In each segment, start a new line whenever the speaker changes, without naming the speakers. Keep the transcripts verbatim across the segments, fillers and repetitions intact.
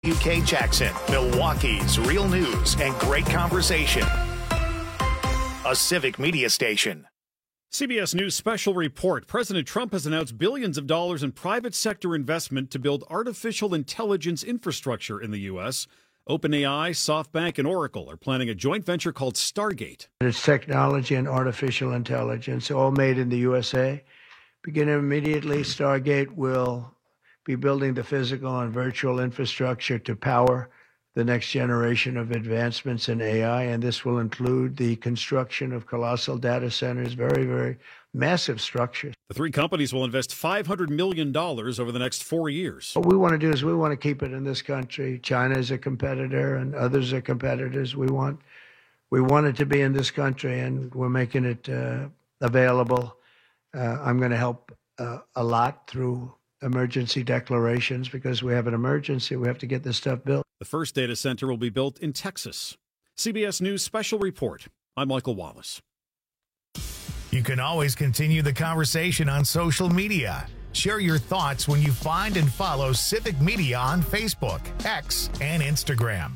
U K Jackson, Milwaukee's real news and great conversation. A Civic Media station.
C B S News special report. President Trump has announced billions of dollars in private sector investment to build artificial intelligence infrastructure in the U S. OpenAI, SoftBank, and Oracle are planning a joint venture called Stargate.
It's technology and artificial intelligence, all made in the U S A. Beginning immediately, Stargate will be building the physical and virtual infrastructure to power the next generation of advancements in A I, and this will include the construction of colossal data centers, very, very massive structures.
The three companies will invest five hundred million dollars over the next four years.
What we want to do is we want to keep it in this country. China is a competitor and others are competitors. We want, we want it to be in this country, and we're making it uh, available. Uh, I'm going to help uh, a lot through emergency declarations because we have an emergency. We have to get this stuff built.
The first data center will be built in Texas. C B S News special report. I'm Michael Wallace.
You can always continue the conversation on social media. Share your thoughts when you find and follow Civic Media on Facebook, X, and Instagram.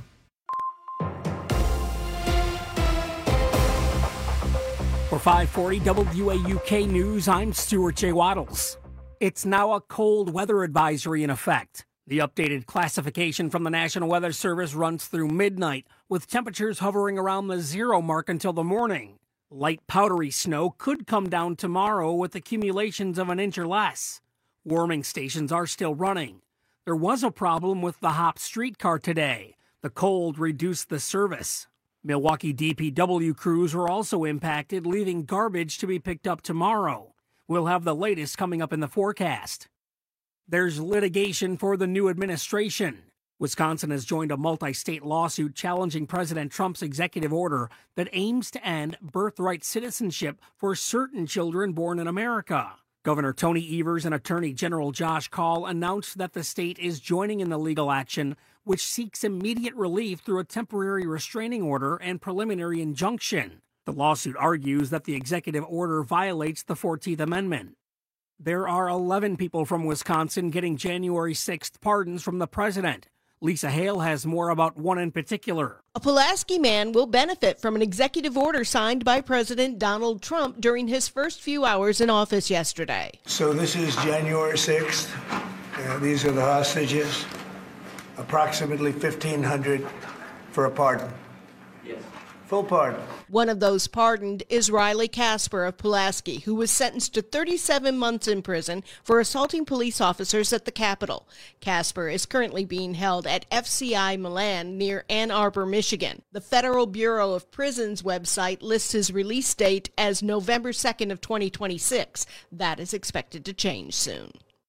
For five forty W A U K News, I'm Stuart J. Waddles. It's now a cold weather advisory in effect. The updated classification from the National Weather Service runs through midnight, with temperatures hovering around the zero mark until the morning. Light powdery snow could come down tomorrow with accumulations of an inch or less. Warming stations are still running. There was a problem with the Hop streetcar today. The cold reduced the service. Milwaukee D P W crews were also impacted, leaving garbage to be picked up tomorrow. We'll have the latest coming up in the forecast. There's litigation for the new administration. Wisconsin has joined a multi-state lawsuit challenging President Trump's executive order that aims to end birthright citizenship for certain children born in America. Governor Tony Evers and Attorney General Josh Kaul announced that the state is joining in the legal action, which seeks immediate relief through a temporary restraining order and preliminary injunction. The lawsuit argues that the executive order violates the fourteenth Amendment. There are eleven people from Wisconsin getting January sixth pardons from the president. Lisa Hale has more about one in particular.
A Pulaski man will benefit from an executive order signed by President Donald Trump during his first few hours in office yesterday.
So this is January sixth. Uh, these are the hostages. Approximately fifteen hundred for a pardon. Yes. Full pardon.
One of those pardoned is Riley Casper of Pulaski, who was sentenced to thirty-seven months in prison for assaulting police officers at the Capitol. Casper is currently being held at F C I Milan near Ann Arbor, Michigan. The Federal Bureau of Prisons website lists his release date as November second of twenty twenty-six. That is expected to change soon.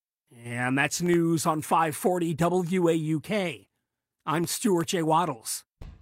And that's news on five forty W A U K. I'm Stuart J. Waddles.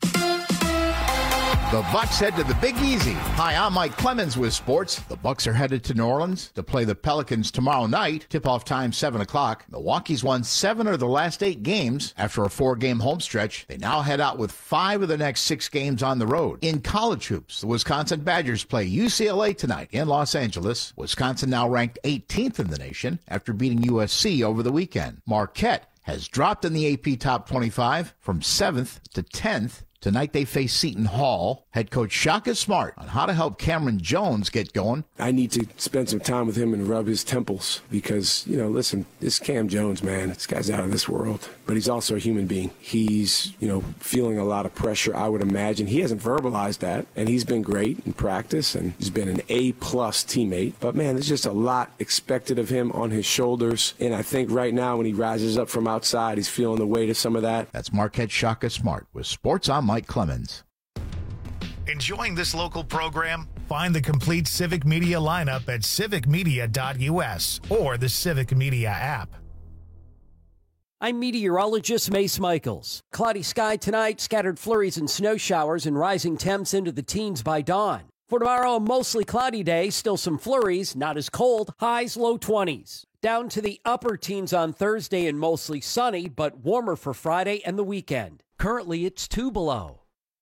The Bucks head to the Big Easy. Hi, I'm Mike Clemens with sports. The Bucks are headed to New Orleans to play the Pelicans tomorrow night. Tip-off time seven o'clock. Milwaukee's won seven of the last eight games after a four-game home stretch. They now head out with five of the next six games on the road. In college hoops, the Wisconsin Badgers play U C L A tonight in Los Angeles. Wisconsin now ranked eighteenth in the nation after beating U S C over the weekend. Marquette has dropped in the A P Top twenty-five from seventh to tenth. Tonight they face Seton Hall. Head coach Shaka Smart on how to help Cameron Jones get going.
I need to spend some time with him and rub his temples because, you know, listen, this Cam Jones, man, this guy's out of this world. But he's also a human being. He's, you know, feeling a lot of pressure, I would imagine. He hasn't verbalized that, and he's been great in practice, and he's been an A-plus teammate. But, man, there's just a lot expected of him on his shoulders. And I think right now when he rises up from outside, he's feeling the weight of some of that.
That's Marquette Shaka Smart with Sports on Mike Clemens.
Enjoying this local program? Find the complete Civic Media lineup at civic media dot U S or the Civic Media app.
I'm meteorologist Mace Michaels. Cloudy sky tonight, scattered flurries and snow showers and rising temps into the teens by dawn. For tomorrow, a mostly cloudy day, still some flurries, not as cold, highs low twenties. Down to the upper teens on Thursday and mostly sunny, but warmer for Friday and the weekend. Currently, it's two below.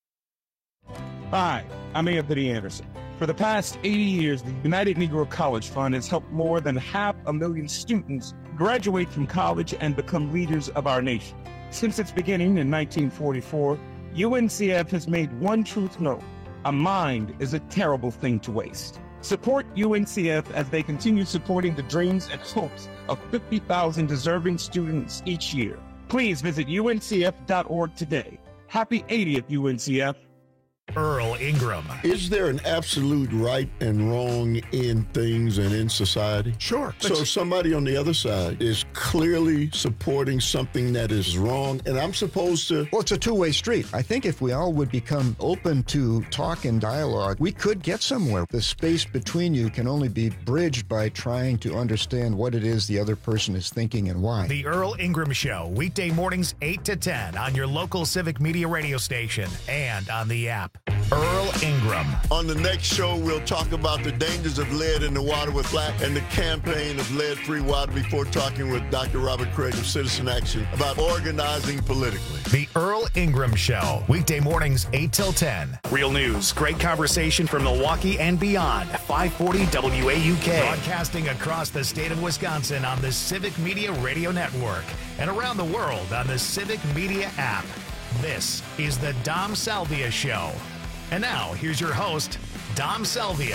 Hi, I'm Anthony Anderson. For the past eighty years, the United Negro College Fund has helped more than half a million students graduate from college and become leaders of our nation. Since its beginning in nineteen forty-four, U N C F has made one truth known: a mind is a terrible thing to waste. Support U N C F as they continue supporting the dreams and hopes of fifty thousand deserving students each year. Please visit U N C F dot org today. Happy eightieth, U N C F.
Earl Ingram.
Is there an absolute right and wrong in things and in society?
Sure.
So if somebody on the other side is clearly supporting something that is wrong, and I'm supposed to...
Well, it's a two-way street. I think if we all would become open to talk and dialogue, we could get somewhere. The space between you can only be bridged by trying to understand what it is the other person is thinking and why.
The Earl Ingram Show, weekday mornings eight to ten on your local Civic Media radio station and on the app. Earl Ingram.
On the next show, we'll talk about the dangers of lead in the water with Black and the campaign of lead-free water before talking with Doctor Robert Craig of Citizen Action about organizing politically.
The Earl Ingram Show, weekday mornings eight till ten. Real news, great conversation from Milwaukee and beyond. five forty W A U K. Broadcasting across the state of Wisconsin on the Civic Media Radio Network and around the world on the Civic Media app. This is the Dom Salvia Show. And now, here's your host, Dom Salvia.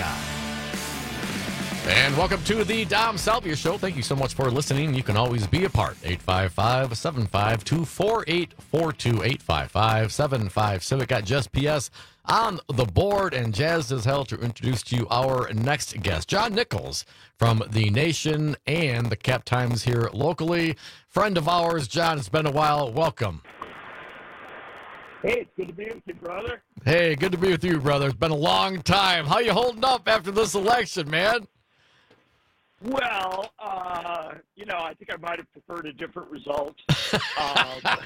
And welcome to the Dom Salvia Show. Thank you so much for listening. You can always be a part. eight five five, seven five two, four eight four two, eight five five, seven five Civic. Got Jess P S on the board, and Jazz is held to introduce to you our next guest, John Nichols from The Nation and the Cap Times here locally. Friend of ours, John, it's been a while. Welcome.
Hey, it's good to be with you, brother.
Hey, good to be with you, brother. It's been a long time. How you holding up after this election, man?
Well, uh, you know, I think I might have preferred a different result. um,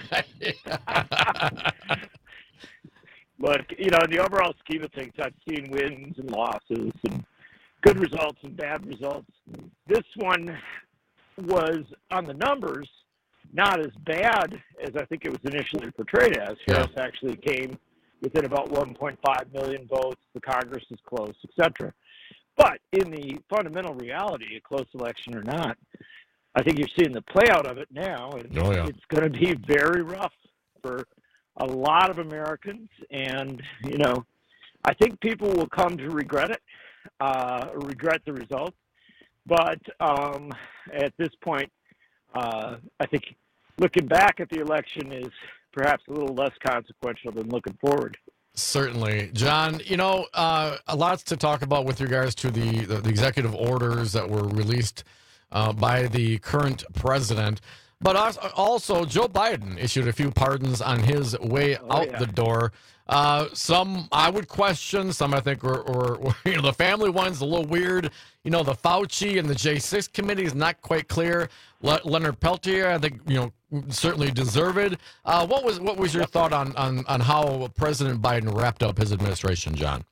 but, you know, in the overall scheme of things, I've seen wins and losses and good results and bad results. This one was, on the numbers, not as bad as I think it was initially portrayed as. Harris yeah. actually came within about one point five million votes. The Congress is close, et cetera. But in the fundamental reality, a close election or not, I think you're seeing the play out of it now, and
oh, yeah.
it's going to be very rough for a lot of Americans. And, you know, I think people will come to regret it, uh, or regret the results. But um, at this point, uh, I think looking back at the election is perhaps a little less consequential than looking forward.
Certainly. John, you know, uh, a lot to talk about with regards to the, the, the executive orders that were released uh, by the current president. But also, Joe Biden issued a few pardons on his way
oh,
out
yeah.
the door. Uh, some I would question, some I think were, were, were, you know, the family one's a little weird. You know, the Fauci and the J six committee is not quite clear. Le- Leonard Peltier, I think, you know, certainly deserved. Uh, what was what was your thought on, on, on how President Biden wrapped up his administration, John?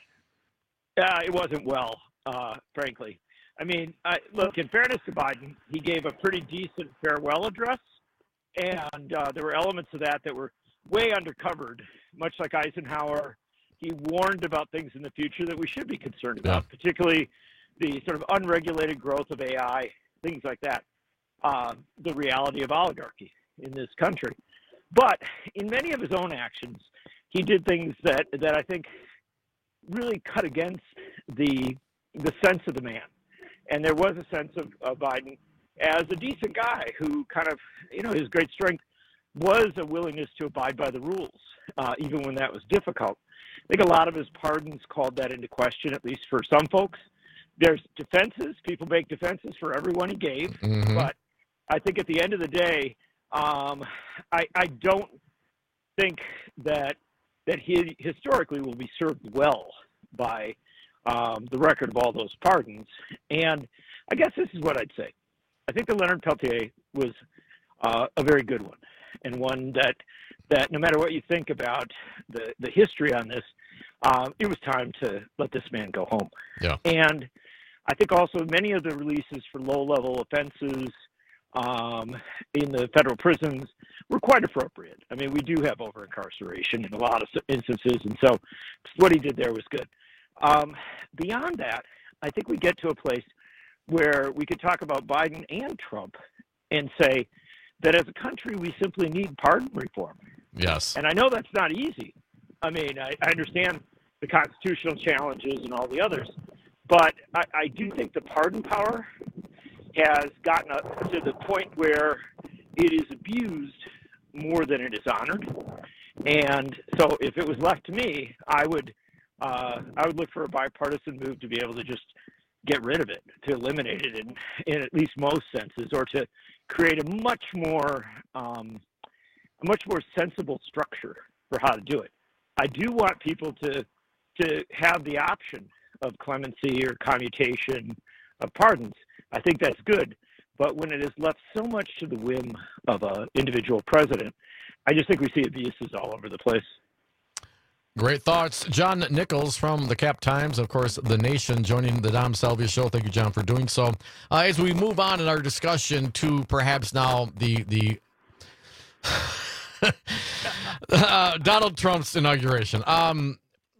Yeah, it wasn't well, uh, frankly. I mean, I, look, in fairness to Biden, he gave a pretty decent farewell address, and uh, there were elements of that that were way undercovered, much like Eisenhower. He warned about things in the future that we should be concerned about, yeah. particularly the sort of unregulated growth of A I, things like that, uh, the reality of oligarchy in this country. But in many of his own actions, he did things that, that I think really cut against the the sense of the man. And there was a sense of, of Biden as a decent guy who kind of, you know, his great strength was a willingness to abide by the rules, uh, even when that was difficult. I think a lot of his pardons called that into question, at least for some folks. There's defenses. People make defenses for everyone he gave.
Mm-hmm.
But I think at the end of the day, um, I, I don't think that that he historically will be served well by Um, the record of all those pardons. And I guess this is what I'd say. I think that Leonard Peltier was uh, a very good one, and one that that no matter what you think about the, the history on this, uh, it was time to let this man go home.
Yeah.
And I think also many of the releases for low-level offenses um, in the federal prisons were quite appropriate. I mean, we do have over-incarceration in a lot of instances, and so what he did there was good. Um, beyond that, I think we get to a place where we could talk about Biden and Trump and say that as a country we simply need pardon reform.
Yes.
And I know that's not easy. I mean, I, I understand the constitutional challenges and all the others, but I, I do think the pardon power has gotten up to the point where it is abused more than it is honored. And so if it was left to me, I would uh, I would look for a bipartisan move to be able to just get rid of it, to eliminate it in, in at least most senses, or to create a much more um, a much more sensible structure for how to do it. I do want people to to have the option of clemency or commutation of pardons. I think that's good. But when it is left so much to the whim of an individual president, I just think we see abuses all over the place.
Great thoughts. John Nichols from the Cap Times, of course, The Nation, joining the Dom Salvia Show. Thank you, John, for doing so. Uh, as we move on in our discussion to perhaps now the the uh, Donald Trump's inauguration. Um,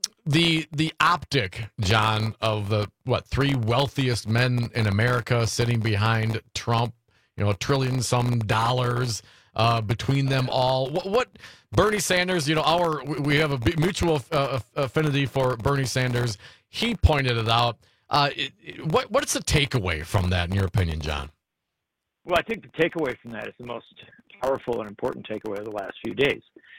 the the optic, John, of the, what, three wealthiest men in America sitting behind Trump, you know, a trillion some dollars uh, between them all. What, what Bernie Sanders, you know, our we have a mutual uh, affinity for Bernie Sanders. He pointed it out. Uh, it, it, what what's the takeaway from that, in your opinion, John?
Well, I think the takeaway from that is the most powerful and important takeaway of the last few days.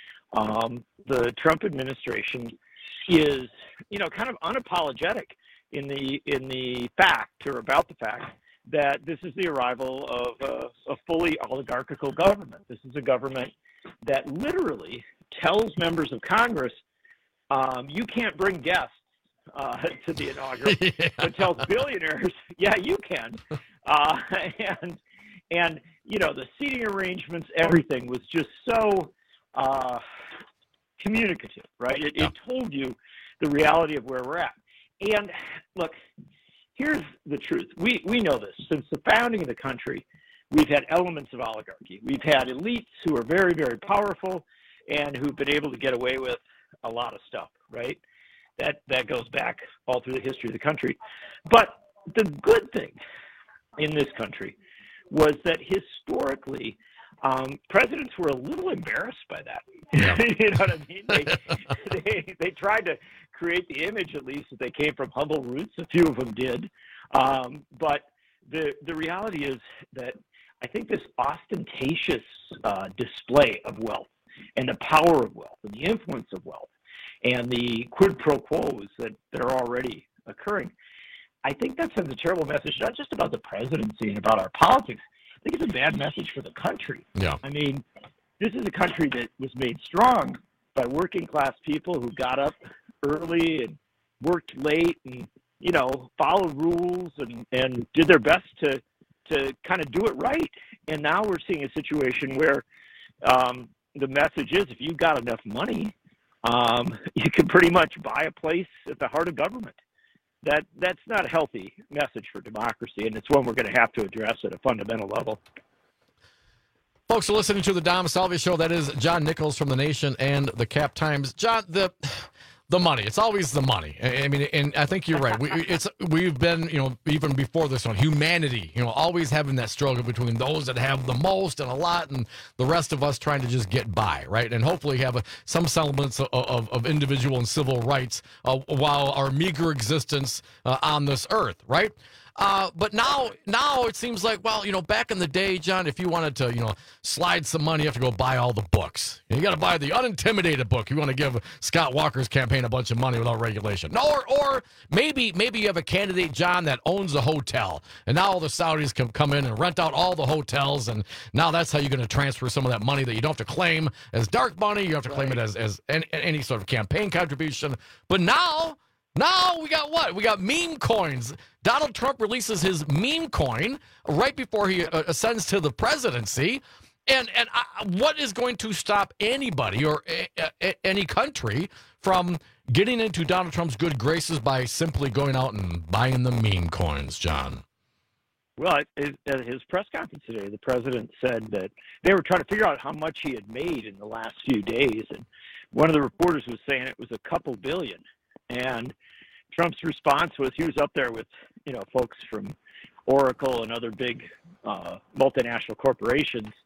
Um, the Trump administration is, you know, kind of unapologetic in the in the fact, or about the fact, that this is the arrival of a, a fully oligarchical government. This is a government that literally tells members of Congress, um, you can't bring guests uh, to the inaugural, yeah. But tells billionaires, yeah, you can. Uh, and, and, you know, the seating arrangements, everything was just so uh, communicative, right? It, it told you the reality of where we're at. And look, here's the truth. We we know this. Since the founding of the country, we've had elements of oligarchy. We've had elites who are very, very powerful and who've been able to get away with a lot of stuff, right? That that goes back all through the history of the country. But the good thing in this country was that historically, um, presidents were a little embarrassed by that. Yeah. You know what I mean? They, they, they tried to create the image, at least, that they came from humble roots. A few of them did. Um, but the the reality is that I think this ostentatious uh, display of wealth and the power of wealth and the influence of wealth and the quid pro quos that, that are already occurring, I think that sends a terrible message, not just about the presidency and about our politics. I think it's a bad message for the country.
Yeah.
I mean, this is a country that was made strong by working class people who got up early and worked late and, you know, followed rules and, and did their best to to kind of do it right. And now we're seeing a situation where um, the message is, if you've got enough money, um, you can pretty much buy a place at the heart of government. That that's not a healthy message for democracy, and it's one we're going to have to address at a fundamental level.
Folks are listening to the Dom Salvia Show. That is John Nichols from The Nation and the Cap Times. John, the the money. It's always the money. I mean, and I think you're right. We, it's we've been, you know, even before this one, humanity, you know, always having that struggle between those that have the most and a lot, and the rest of us trying to just get by, right? And hopefully have a, some semblance of, of, of individual and civil rights uh, while our meager existence uh, on this earth, right? Uh, but now, now it seems like, well, you know, back in the day, John, if you wanted to, you know, slide some money, you have to go buy all the books. You got to buy the Unintimidated book. You want to give Scott Walker's campaign a bunch of money without regulation. No, or, or maybe, maybe you have a candidate, John, that owns a hotel, and now all the Saudis can come in and rent out all the hotels, and now that's how you're going to transfer some of that money that you don't have to claim as dark money. You have to claim right. it as as any, any sort of campaign contribution. But now. Now we got what? We got meme coins. Donald Trump releases his meme coin right before he uh, ascends to the presidency. And and uh, what is going to stop anybody or a, a, any country from getting into Donald Trump's good graces by simply going out and buying the meme coins, John?
Well, at his press conference today, the president said that they were trying to figure out how much he had made in the last few days. And one of the reporters was saying it was a couple billion. And Trump's response was he was up there with, you know, folks from Oracle and other big uh, multinational corporations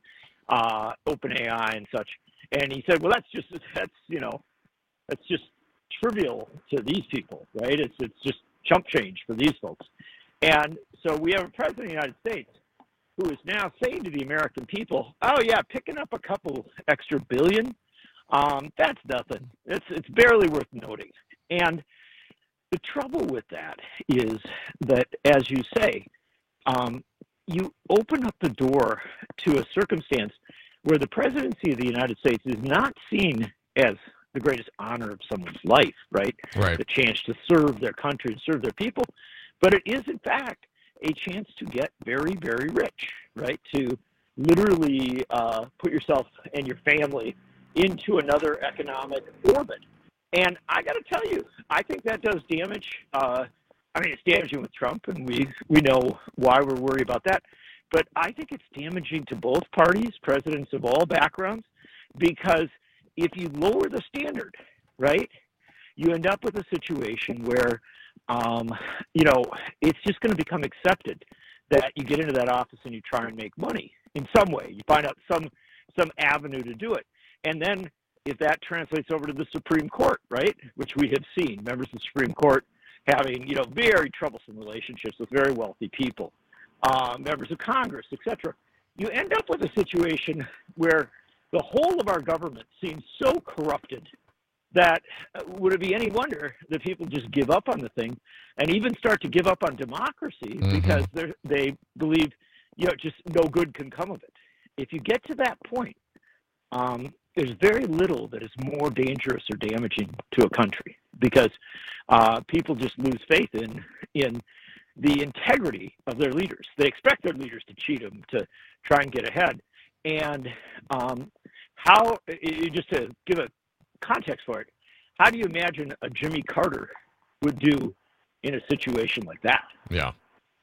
uh, OpenAI and such. And he said, well, that's just, that's, you know, that's just trivial to these people, right? It's, it's just chump change for these folks. And so we have a president of the United States who is now saying to the American people, oh, yeah, picking up a couple extra billion, um, that's nothing. It's, it's barely worth noting. And the trouble with that is that, as you say, um, you open up the door to a circumstance where the presidency of the United States is not seen as the greatest honor of someone's life, right?
Right.
The chance to serve their country and serve their people. But it is, in fact, a chance to get very, very rich, right? To literally uh, put yourself and your family into another economic orbit. And I got to tell you, I think that does damage. Uh, I mean, it's damaging with Trump, and we, we know why we're worried about that. But I think it's damaging to both parties, presidents of all backgrounds, because if you lower the standard, right, you end up with a situation where Um, you know, it's just going to become accepted that you get into that office and you try and make money in some way. You find out some some avenue to do it. And then if that translates over to the Supreme Court, right, which we have seen, members of the Supreme Court having, you know, very troublesome relationships with very wealthy people, uh, members of Congress, et cetera, you end up with a situation where the whole of our government seems so corrupted that uh, would it be any wonder that people just give up on the thing and even start to give up on democracy mm-hmm. because they they believe, you know, just no good can come of it. If you get to that point, um, there's very little that is more dangerous or damaging to a country because uh, people just lose faith in in the integrity of their leaders. They expect their leaders to cheat them to try and get ahead. And um, how, just to give a context for it, how do you imagine a Jimmy Carter would do in a situation like that?
Yeah.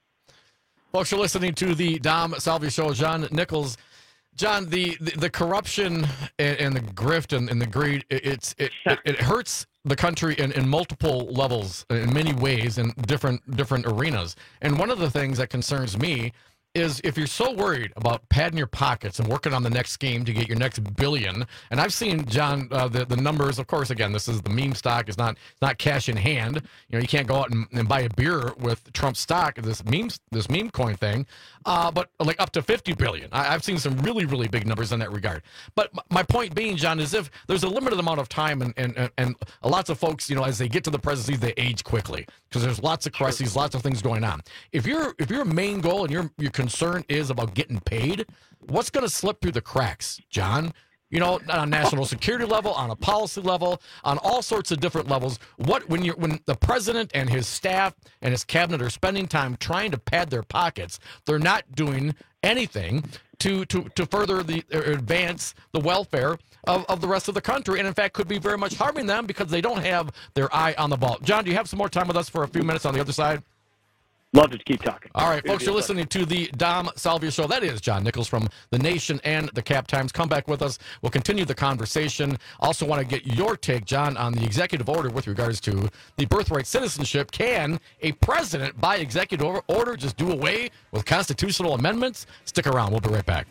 Folks, you're listening to the Dom Salvio Show. John Nichols. John, the, the, the corruption and, and the grift and, and the greed, it, it's, it, it, it hurts the country in, in multiple levels, in many ways, in different different arenas. And one of the things that concerns me is if you're so worried about padding your pockets and working on the next scheme to get your next billion, and I've seen, John, uh, the, the numbers, of course, again, this is the meme stock, it's not it's not cash in hand. You know, you can't go out and, and buy a beer with Trump stock, this meme, this meme coin thing, uh, but like up to fifty billion. I, I've seen some really, really big numbers in that regard. But my point being, John, is if there's a limited amount of time and, and, and lots of folks, you know, as they get to the presidency, they age quickly because there's lots of crises, lots of things going on. If your if your main goal and your your concern is about getting paid, what's going to slip through the cracks, John? You know, on a national security level, on a policy level, on all sorts of different levels. What when you when the president and his staff and his cabinet are spending time trying to pad their pockets, they're not doing anything to to to further the or advance the welfare of, of the rest of the country, and in fact could be very much harming them because they don't have their eye on the ball. John, do you have some more time with us for a few minutes on the other side?
Love to keep talking.
All right, folks, you're listening to the Dom Salvio Show. That is John Nichols from The Nation and the Cap Times. Come back with us. We'll continue the conversation. Also want to get your take, John, on the executive order with regards to the birthright citizenship. Can a president, by executive order, just do away with constitutional amendments? Stick around. We'll be right back.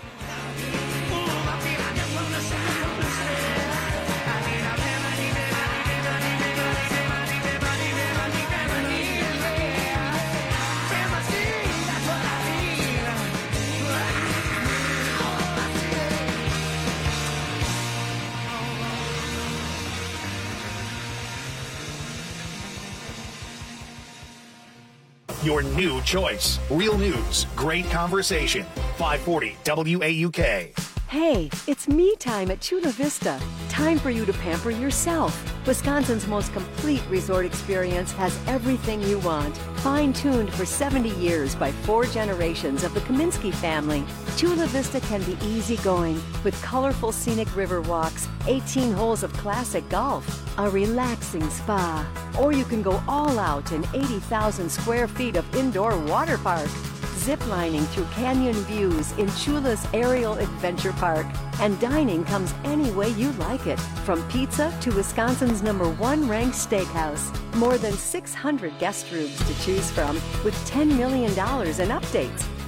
Your new choice. Real news, great conversation. five forty W A U K.
Hey, it's me time at Chula Vista. Time for you to pamper yourself. Wisconsin's most complete resort experience has everything you want. Fine-tuned for seventy years by four generations of the Kaminsky family, Chula Vista can be easygoing with colorful scenic river walks, eighteen holes of classic golf, a relaxing spa. Or you can go all out in eighty thousand square feet of indoor water park. Ziplining through canyon views in Chula's Aerial Adventure Park. And dining comes any way you like it, from pizza to Wisconsin's number one ranked steakhouse. More than six hundred guest rooms to choose from with ten million dollars in updates.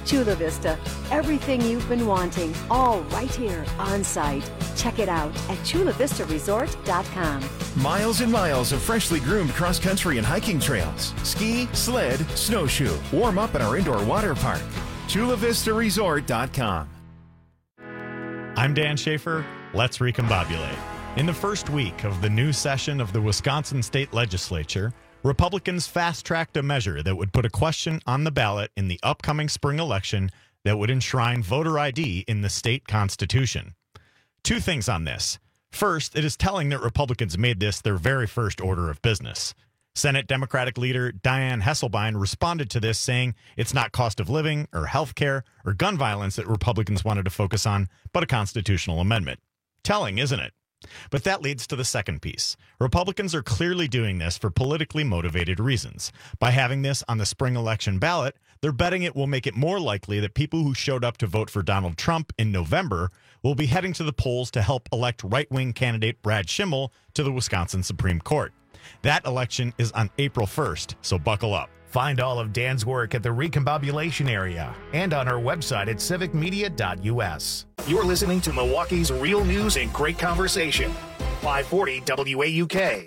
Chula Vista, everything you've been wanting, all right here on site. Check it out at chula vista resort dot com.
Miles and miles of freshly groomed cross-country and hiking trails. Ski, sled, snowshoe. Warm up at our indoor water park. chula vista resort dot com.
I'm Dan Schaefer. Let's recombobulate. In the first week of the new session of the Wisconsin State Legislature, Republicans fast-tracked a measure that would put a question on the ballot in the upcoming spring election that would enshrine voter I D in the state constitution. Two things on this. First, it is telling that Republicans made this their very first order of business. Senate Democratic leader Dianne Hesselbein responded to this, saying it's not cost of living or health care or gun violence that Republicans wanted to focus on, but a constitutional amendment. Telling, isn't it? But that leads to the second piece. Republicans are clearly doing this for politically motivated reasons. By having this on the spring election ballot, they're betting it will make it more likely that people who showed up to vote for Donald Trump in November will be heading to the polls to help elect right-wing candidate Brad Schimmel to the Wisconsin Supreme Court. That election is on April first, so buckle up.
Find all of Dan's work at the Recombobulation area and on our website at civic media dot u s. You're listening to Milwaukee's real news and great conversation. five forty W A U K.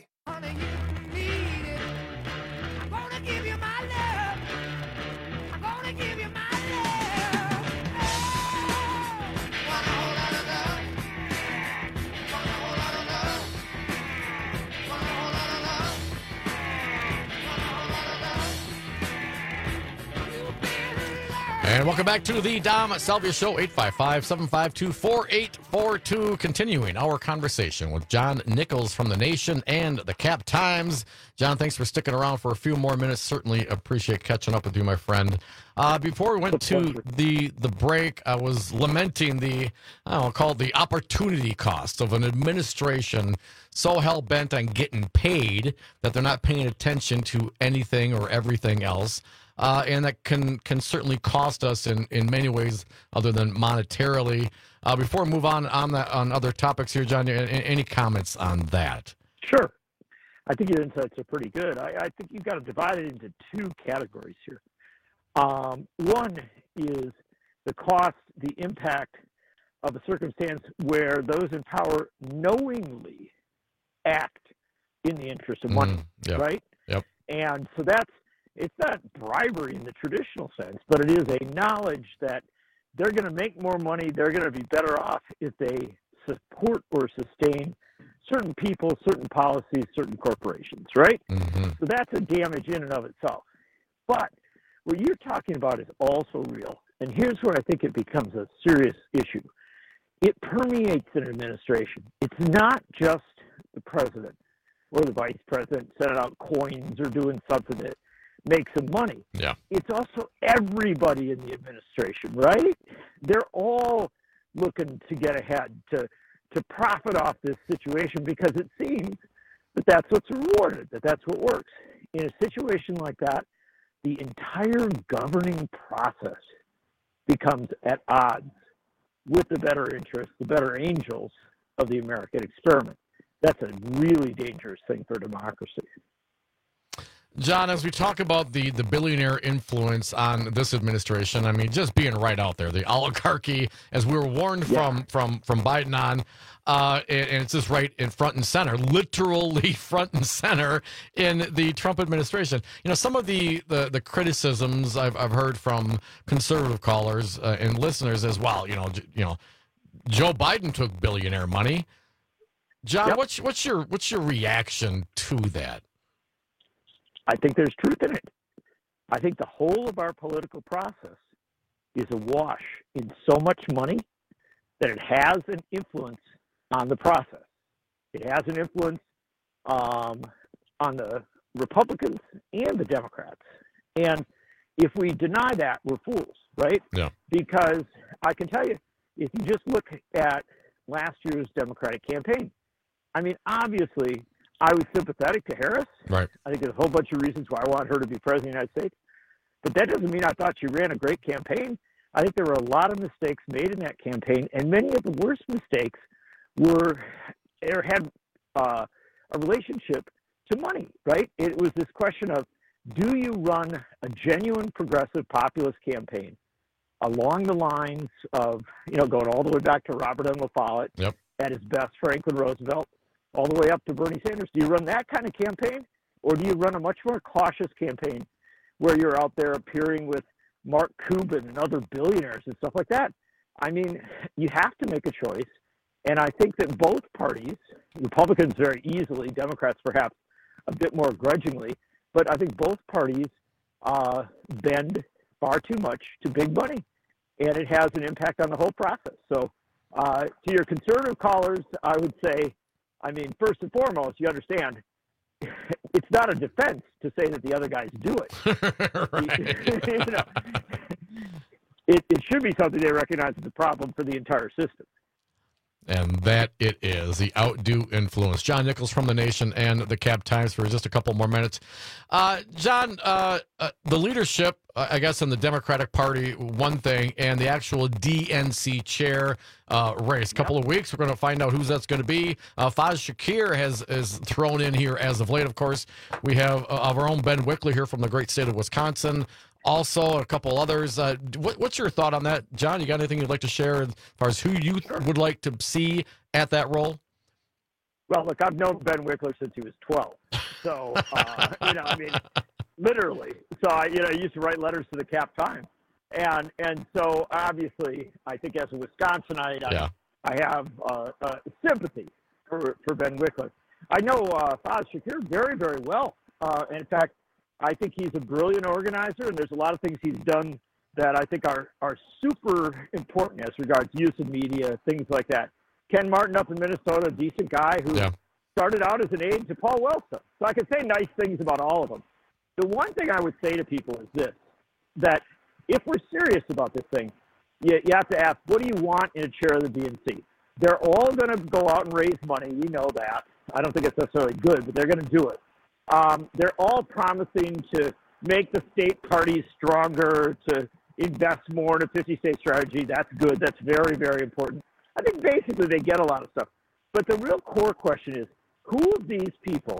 And welcome back to the Dom Salvia Show, eight five five, seven five two, four eight four two. Continuing our conversation with John Nichols from The Nation and the Cap Times. John, thanks for sticking around for a few more minutes. Certainly appreciate catching up with you, my friend. Uh, before we went to the the break, I was lamenting the, I don't know, call it the opportunity cost of an administration so hell-bent on getting paid that they're not paying attention to anything or everything else. Uh, and that can can certainly cost us in, in many ways other than monetarily. Uh, before we move on on, the, on other topics here, John, any comments on that?
Sure. I think your insights are pretty good. I, I think you've got to divide it into two categories here. Um, one is the cost, the impact of a circumstance where those in power knowingly act in the interest of money,
mm, yep,
right?
Yep.
And so that's, it's not bribery in the traditional sense, but it is a knowledge that they're going to make more money, they're going to be better off if they support or sustain certain people, certain policies, certain corporations, right?
Mm-hmm.
So that's a damage in and of itself. But what you're talking about is also real. And here's where I think it becomes a serious issue. It permeates an administration. It's not just the president or the vice president sending out coins or doing something that make some money.
Yeah.
It's also everybody in the administration, right? They're all looking to get ahead, to to profit off this situation because it seems that that's what's rewarded, that that's what works. In a situation like that, the entire governing process becomes at odds with the better interests, the better angels of the American experiment. That's a really dangerous thing for democracy.
John, as we talk about the, the billionaire influence on this administration, I mean, just being right out there, the oligarchy, as we were warned
yeah.
from from from Biden on, uh, and, and it's just right in front and center, literally front and center in the Trump administration. You know, some of the, the, the criticisms I've I've heard from conservative callers uh, and listeners as well. You know, you know, Joe Biden took billionaire money. John,
yep.
what's what's your what's your reaction to that?
I think there's truth in it. I think the whole of our political process is awash in so much money that it has an influence on the process. It has an influence um, on the Republicans and the Democrats. And if we deny that, we're fools, right?
Yeah.
Because I can tell you, if you just look at last year's Democratic campaign, I mean, obviously, I was sympathetic to Harris.
Right.
I think there's a whole bunch of reasons why I want her to be president of the United States. But that doesn't mean I thought she ran a great campaign. I think there were a lot of mistakes made in that campaign, and many of the worst mistakes were or had uh, a relationship to money, right? It was this question of, do you run a genuine progressive populist campaign along the lines of, you know, going all the way back to Robert M. La Follette,
yep.
at his best, Franklin Roosevelt, all the way up to Bernie Sanders? Do you run that kind of campaign, or do you run a much more cautious campaign where you're out there appearing with Mark Cuban and other billionaires and stuff like that? I mean, you have to make a choice, and I think that both parties, Republicans very easily, Democrats perhaps a bit more grudgingly, but I think both parties uh, bend far too much to big money, and it has an impact on the whole process. So uh, to your conservative callers, I would say, I mean, first and foremost, you understand, it's not a defense to say that the other guys do it.
Right.
you know, it, it should be something they recognize as a problem for the entire system.
And that it is, the outdo influence. John Nichols from The Nation and the Cap Times for just a couple more minutes. Uh, John, uh, uh, the leadership, uh, I guess, in the Democratic Party, one thing, and the actual D N C chair uh, race. A couple yep. of weeks, we're going to find out who that's going to be. Uh, Faz Shakir has is thrown in here as of late, of course. We have uh, our own Ben Wickley here from the great state of Wisconsin. Also, a couple others. Uh, what, what's your thought on that, John? You got anything you'd like to share as far as who you
sure.
would like to see at that role?
Well, look, I've known Ben Wickler since he was twelve. So, uh, you know, I mean, literally. So, I, you know, I used to write letters to the Cap Times. And and so, obviously, I think as a Wisconsinite,
yeah.
I, I have uh, uh, sympathy for, for Ben Wickler. I know uh, Faz Shakir very, very well. Uh, in fact, I think he's a brilliant organizer, and there's a lot of things he's done that I think are, are super important as regards use of media, things like that. Ken Martin up in Minnesota, a decent guy who
yeah.
started out as an aide to Paul Wellstone. So I can say nice things about all of them. The one thing I would say to people is this, that if we're serious about this thing, you, you have to ask, what do you want in a chair of the D N C? They're all going to go out and raise money. We know that. I don't think it's necessarily good, but they're going to do it. Um, they're all promising to make the state parties stronger, to invest more in a fifty-state strategy. That's good. That's very, very important. I think basically they get a lot of stuff. But the real core question is, who of these people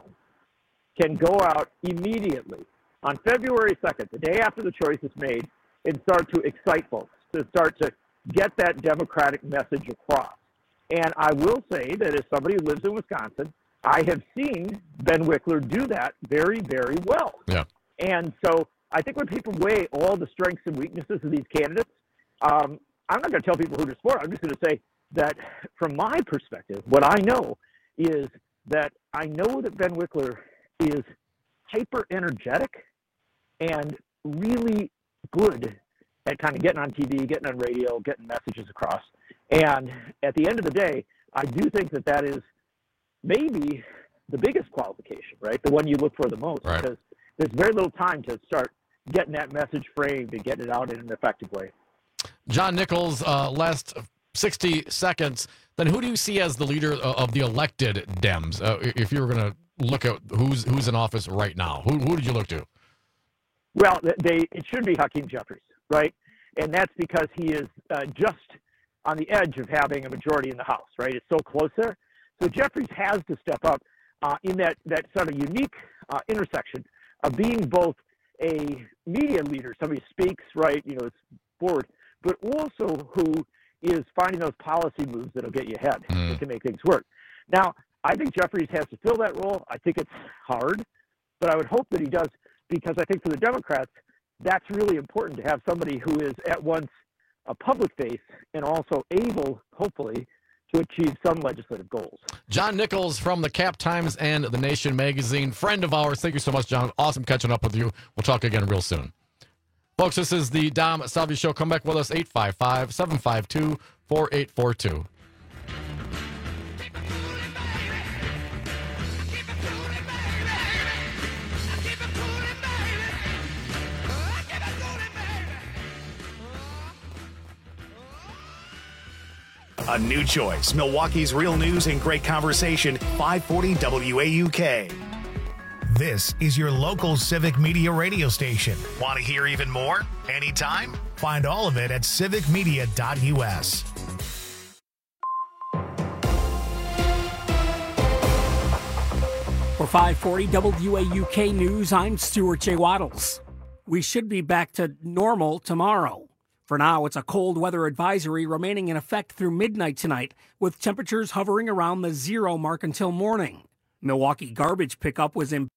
can go out immediately on February second, the day after the choice is made, and start to excite folks, to start to get that Democratic message across? And I will say that as somebody who lives in Wisconsin, I have seen Ben Wickler do that very, very well.
Yeah.
And so I think when people weigh all the strengths and weaknesses of these candidates, um, I'm not going to tell people who to support. I'm just going to say that from my perspective, what I know is that I know that Ben Wickler is hyper-energetic and really good at kind of getting on T V, getting on radio, getting messages across. And at the end of the day, I do think that that is maybe the biggest qualification, right? The one you look for the most,
right.
because there's very little time to start getting that message framed and getting it out in an effective way.
John Nichols, uh, last sixty seconds, then who do you see as the leader of the elected Dems? Uh, if you were going to look at who's who's in office right now, who who did you look to?
Well, they it should be Hakeem Jeffries, right? And that's because he is uh, just on the edge of having a majority in the House, right? It's so close there. So Jeffries has to step up uh, in that, that sort of unique uh, intersection of being both a media leader, somebody who speaks, right, you know, is forward, but also who is finding those policy moves that'll get you ahead,
mm.
that can make things work. Now, I think Jeffries has to fill that role. I think it's hard, but I would hope that he does, because I think for the Democrats, that's really important to have somebody who is at once a public face and also able, hopefully, to achieve some legislative goals.
John Nichols from the Cap Times and The Nation magazine, friend of ours. Thank you so much, John. Awesome catching up with you. We'll talk again real soon. Folks, this is the Dom Salvi Show. Come back with us, eight five five, seven five two, four eight four two.
A new choice. Milwaukee's real news and great conversation. five forty W A U K. This is your local civic media radio station. Want to hear even more? Anytime? Find all of it at civic media dot U S.
For five forty W A U K News, I'm Stuart J. Waddles. We should be back to normal tomorrow. For now, it's a cold weather advisory remaining in effect through midnight tonight, with temperatures hovering around the zero mark until morning. Milwaukee garbage pickup was in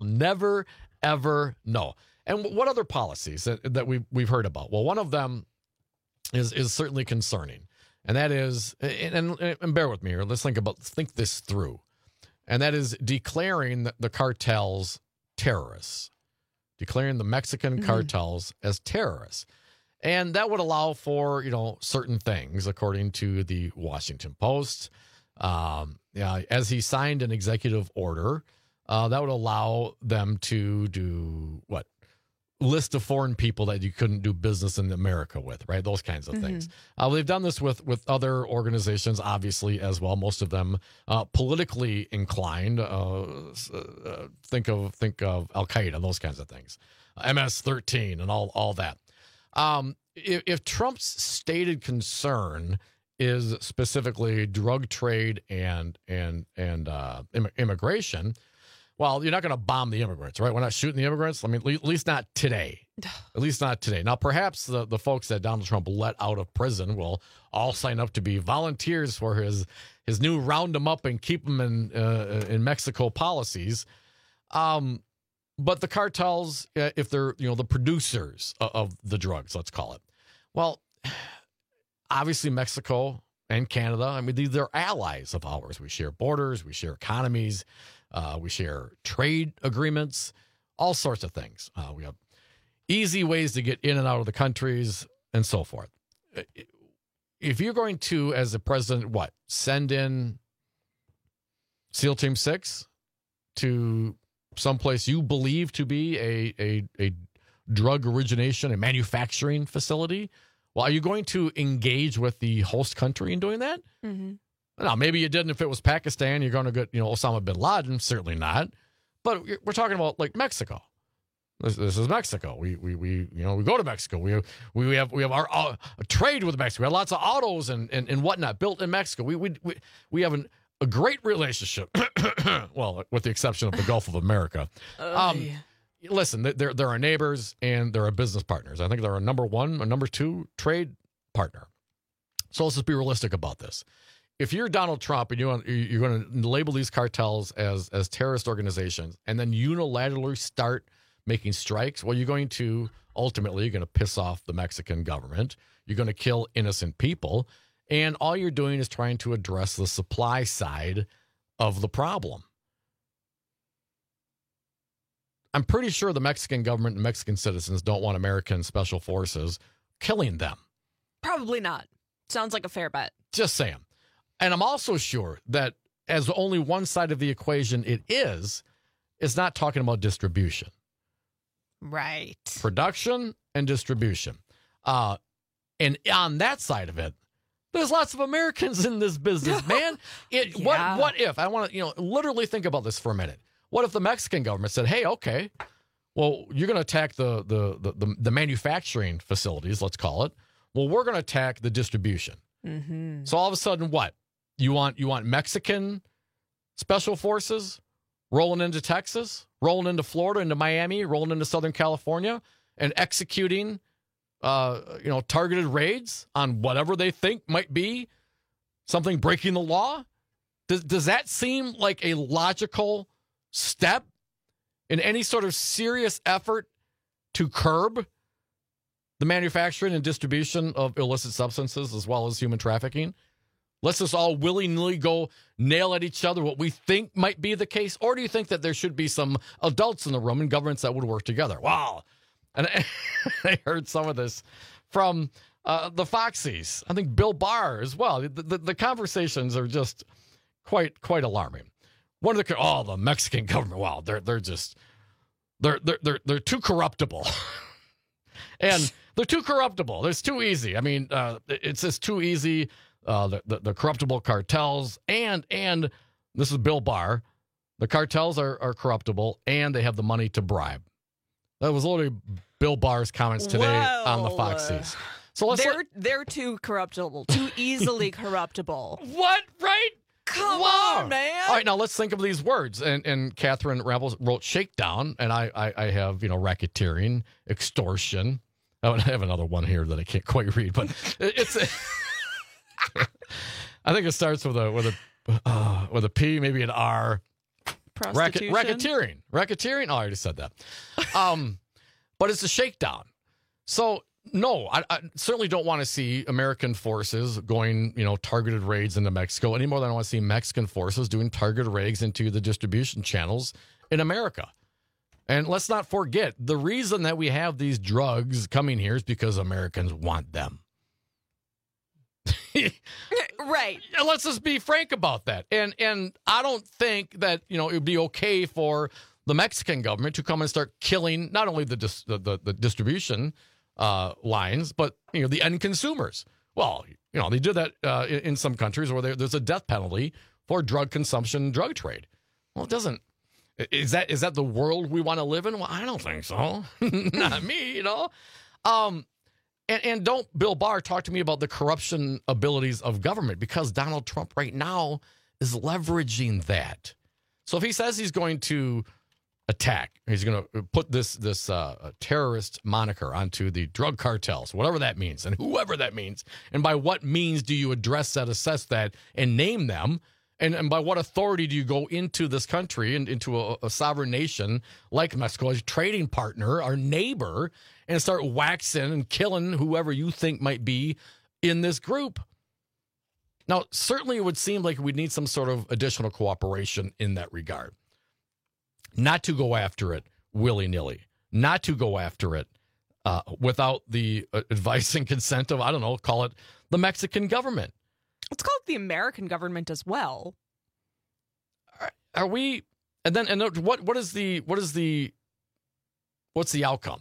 never, ever know. And what other policies that, that we've, we've heard about? Well, one of them is is certainly concerning, and that is, and, and, and bear with me here, let's think about, think this through, and that is declaring the, the cartels terrorists, declaring the Mexican mm-hmm. cartels as terrorists. And that would allow for, you know, certain things, according to the Washington Post. Um, yeah, as he signed an executive order, uh, that would allow them to do what? List of foreign people that you couldn't do business in America with, right? Those kinds of mm-hmm. things. Uh, they've done this with with other organizations, obviously, as well. Most of them uh, politically inclined. Uh, uh, think of think of Al Qaeda, those kinds of things. M S thirteen and all all that. Um, if, if Trump's stated concern is specifically drug trade and and and uh, Im- immigration. Well, you're not going to bomb the immigrants, right? We're not shooting the immigrants. I mean, at least not today. At least not today. Now, perhaps the, the folks that Donald Trump let out of prison will all sign up to be volunteers for his his new round them up and keep them in uh, in Mexico policies. Um, but the cartels, if they're you know the producers of, of the drugs, let's call it. Well, obviously Mexico and Canada. I mean, these are allies of ours. We share borders. We share economies. Uh, we share trade agreements, all sorts of things. Uh, we have easy ways to get in and out of the countries and so forth. If you're going to, as a president, what, send in SEAL Team six to someplace you believe to be a, a, a drug origination and manufacturing facility, well, are you going to engage with the host country in doing that? Mm-hmm. Now, maybe you didn't if it was Pakistan. You're going to get, you know, Osama bin Laden. Certainly not. But we're talking about like Mexico. This, this is Mexico. We, we, we, you know, we go to Mexico. We, we have, we have our uh, trade with Mexico. We have lots of autos and, and, and whatnot built in Mexico. We, we, we, we have an, a great relationship. Well, with the exception of the Gulf of America. Oh, um, yeah. Listen, they're, they're our neighbors and they're our business partners. I think they're our number one or number two trade partner. So let's just be realistic about this. If you're Donald Trump and you want, you're going to label these cartels as as terrorist organizations and then unilaterally start making strikes, well, you're going to ultimately you're going to piss off the Mexican government. You're going to kill innocent people, and all you're doing is trying to address the supply side of the problem. I'm pretty sure the Mexican government and Mexican citizens don't want American special forces killing them.
Probably not. Sounds like a fair bet.
Just saying. And I'm also sure that as only one side of the equation it is, it's not talking about distribution.
Right.
Production and distribution. Uh, and on that side of it, there's lots of Americans in this business, man. It, yeah. What What if, I want to, you know, literally think about this for a minute. What if the Mexican government said, hey, okay, well, you're going to attack the, the, the, the, the manufacturing facilities, let's call it. Well, we're going to attack the distribution. Mm-hmm. So all of a sudden, what? You want you want Mexican special forces rolling into Texas, rolling into Florida, into Miami, rolling into Southern California, and executing, uh, you know, targeted raids on whatever they think might be something breaking the law? Does does that seem like a logical step in any sort of serious effort to curb the manufacturing and distribution of illicit substances as well as human trafficking? Let's just all willy-nilly go nail at each other what we think might be the case? Or do you think that there should be some adults in the room and governments that would work together? Wow. And I heard some of this from uh, the Foxies. I think Bill Barr as well. The, the, the conversations are just quite quite alarming. One of the oh the Mexican government, wow, they're they're just they're they're they're, they're too corruptible. And they're too corruptible. It's too easy. I mean, uh, it's just too easy. Uh, the, the, the corruptible cartels, and and this is Bill Barr, the cartels are, are corruptible, and they have the money to bribe. That was literally Bill Barr's comments today Whoa. on the Foxies. So let's
they're
let,
they're too corruptible, too easily corruptible.
What? Right?
Come
wow.
on, man.
All right, now let's think of these words. And and Catherine Rebel wrote shakedown, and I, I I have you know racketeering, extortion. I have another one here that I can't quite read, but it's. I think it starts with a with a uh, with a P, maybe an R.
prostitution.
Racket, racketeering. Racketeering? Oh, I already said that. Um, but it's a shakedown. So, no, I, I certainly don't want to see American forces going, you know, targeted raids into Mexico any more than I want to see Mexican forces doing targeted raids into the distribution channels in America. And let's not forget, the reason that we have these drugs coming here is because Americans want them.
Right.
Let's just be frank about that. And and I don't think that, you know, it would be okay for the Mexican government to come and start killing not only the dis- the, the, the distribution uh, lines, but, you know, the end consumers. Well, you know, they did that uh, in, in some countries where there, there's a death penalty for drug consumption, drug trade. Well, it doesn't. Is that is that the world we want to live in? Well, I don't think so. Not me, you know. Um, and, and don't, Bill Barr, talk to me about the corruption abilities of government, because Donald Trump right now is leveraging that. So if he says he's going to attack, he's going to put this this uh, terrorist moniker onto the drug cartels, whatever that means, and whoever that means, and by what means do you address that, assess that, and name them? And, and by what authority do you go into this country and into a, a sovereign nation like Mexico, as a trading partner, our neighbor, and start waxing and killing whoever you think might be in this group? Now, certainly it would seem like we'd need some sort of additional cooperation in that regard. Not to go after it willy-nilly. Not to go after it uh, without the advice and consent of, I don't know, call it the Mexican government.
Let's call it the American government as well.
Are, are we? And then, and what? What is the? What is the? What's the outcome?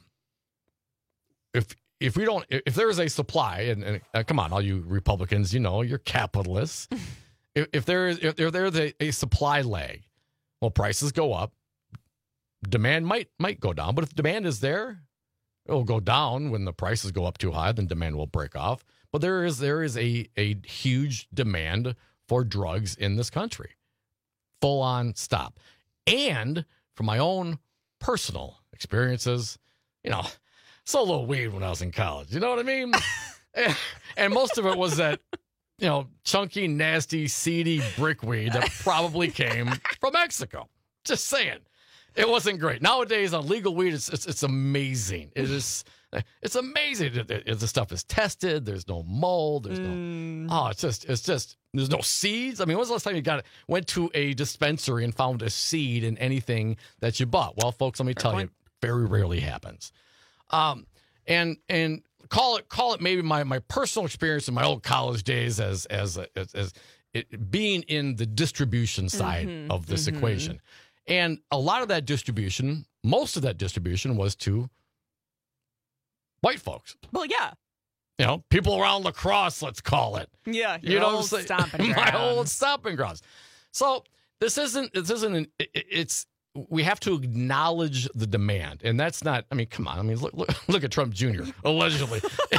If if we don't, if there is a supply, and, and uh, come on, all you Republicans, you know, you're capitalists. if, if there is, if there is a, a supply lag, well, prices go up. Demand might might go down, but if demand is there, it will go down. When the prices go up too high, then demand will break off. But there is there is a, a huge demand for drugs in this country. Full on stop. And from my own personal experiences, you know, solo weed when I was in college. You know what I mean? and, and most of it was that, you know, chunky, nasty, seedy brickweed that probably came from Mexico. Just saying. It wasn't great. Nowadays, on legal weed, it's it's, it's amazing. It is... It's amazing. The stuff is tested. There's no mold. There's
mm.
no. Oh, it's just. It's just. There's no seeds. I mean, when was the last time you got went to a dispensary and found a seed in anything that you bought? Well, folks, let me Fair tell point. you, very rarely happens. Um, and and call it call it maybe my my personal experience in my old college days as as as, as it, being in the distribution side
mm-hmm.
of this
mm-hmm.
equation, and a lot of that distribution, most of that distribution was to white folks.
Well, yeah.
You know, people around La Crosse, let's call it.
Yeah, your
you know,
old stomping grounds.
My old stomping grounds. So this isn't, this isn't, an, it, it's, we have to acknowledge the demand. And that's not, I mean, come on. I mean, look, look, look at Trump Junior, allegedly.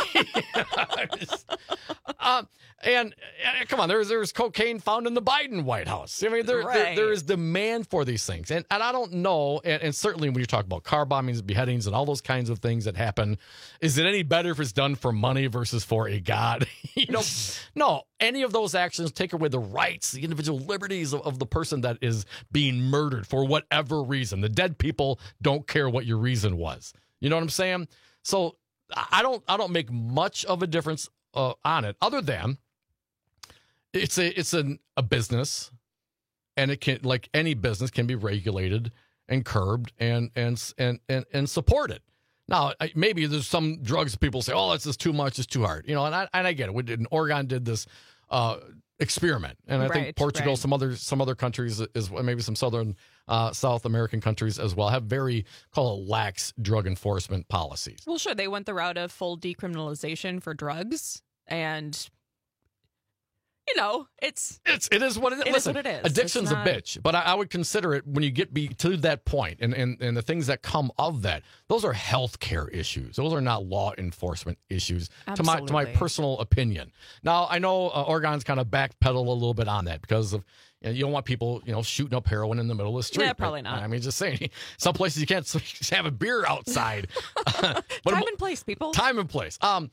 um, and, and come on, there's there's cocaine found in the Biden White House. I mean, there
right.
there, there is demand for these things. And and I don't know, and, and certainly when you talk about car bombings, beheadings, and all those kinds of things that happen, is it any better if it's done for money versus for a god? you know, no, any of those actions take away the rights, the individual liberties of, of the person that is being murdered for whatever reason. The dead people don't care what your reason was. You know what I'm saying? So I don't I don't make much of a difference uh, on it, other than it's a it's an, a business, and it can, like any business, can be regulated and curbed and and and and, and supported. Now, maybe there's some drugs people say, oh, that's just too much, it's too hard. You know, and I and I get it. We did, Oregon did this uh, experiment, and I right, think Portugal, right. some other some other countries, is maybe some southern uh, South American countries as well, have very call it lax drug enforcement policies.
Well, sure, they went the route of full decriminalization for drugs, and you know, it's
it's it is what it is.
It
Listen,
is what it is.
Addiction's
not...
a bitch, but I, I would consider it when you get be, to that point, and, and and the things that come of that. Those are healthcare issues. Those are not law enforcement issues.
Absolutely.
To my to my personal opinion. Now I know uh, Oregon's kind of backpedal a little bit on that because of. You, know, you don't want people, you know, shooting up heroin in the middle of the street.
Yeah, probably
but,
not.
I mean, just saying, some places you can't have a beer outside.
but time and place, people.
Time and place. Um,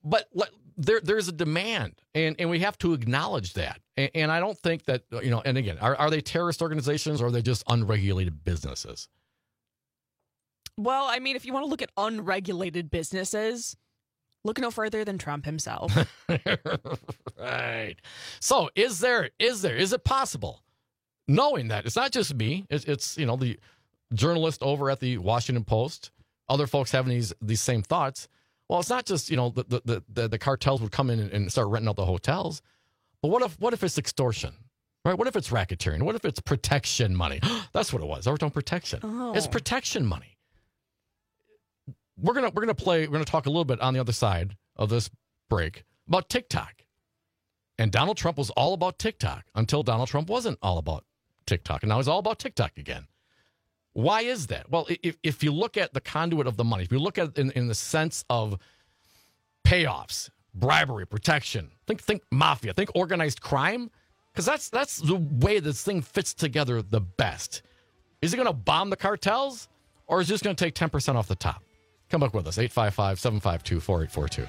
but there there's a demand, and, and we have to acknowledge that. And, and I don't think that, you know, and again, are, are they terrorist organizations or are they just unregulated businesses?
Well, I mean, if you want to look at unregulated businesses, look no further than Trump himself.
Right. So is there, is there, is it possible, knowing that it's not just me, it's, it's, you know, the journalist over at the Washington Post, other folks having these, these same thoughts. Well, it's not just, you know, the, the, the, the cartels would come in and, and start renting out the hotels, but what if, what if it's extortion, right? What if it's racketeering? What if it's protection money? That's what it was. Overtone protection. Oh. It's protection money. We're going to, we're going to play, we're going to talk a little bit on the other side of this break about TikTok. And Donald Trump was all about TikTok until Donald Trump wasn't all about TikTok. And now he's all about TikTok again. Why is that? Well, if, if you look at the conduit of the money, if you look at it in, in the sense of payoffs, bribery, protection, think think mafia, think organized crime, because that's that's the way this thing fits together the best. Is it going to bomb the cartels, or is it just going to take ten percent off the top? Come back with us, eight five five, seven five two, four eight four two.